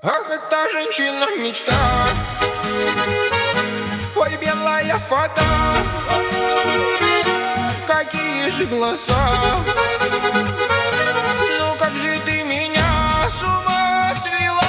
Ах, эта женщина мечта. Ой, белая фата, какие же глаза. Ну как же ты меня с ума свела.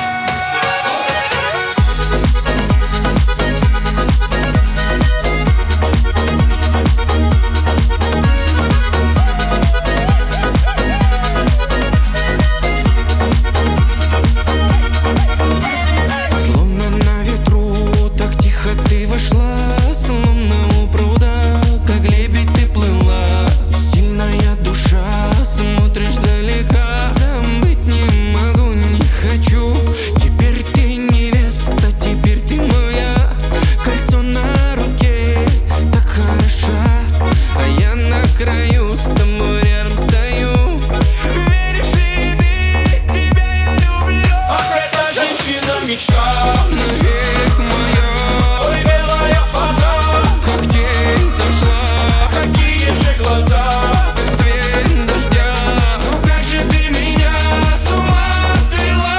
Словно на ветру, так тихо ты вошла, словно у пруда, как лебедь ты плыла. Сильная душа, смотришь далека, забыть не могу, не хочу. Теперь ты невеста, теперь ты моя. Кольцо на руке, так хороша, а я на краю с тобой рядом стою. Веришь ли ты, тебя я люблю. Ах, эта женщина мечта. Навек моя, Ой, белая фата, как тень сошла, какие же глаза. цвет дождя. Ну как же ты меня с ума свела.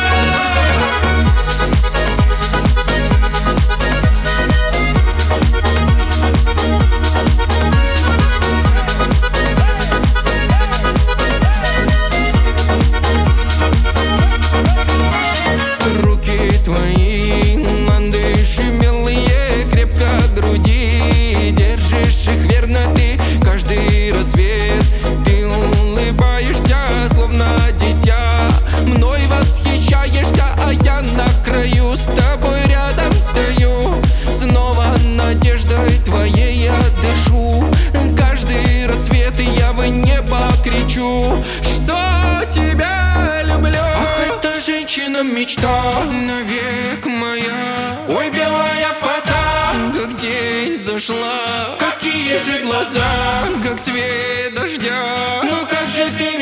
Руки твои, ландыши белые, крепко к груди держишь их верно ты. Каждый рассвет ты улыбаешься, словно дитя. Мной восхищаешься, а я на краю с тобой рядом стою. Снова надеждой твоей я дышу. Каждый рассвет я в небо кричу, что тебя люблю. Ах, эта женщина мечта, навек моя. Ой, белая фата, как день зашла, какие же глаза, как цвет дождя. Ну как же ты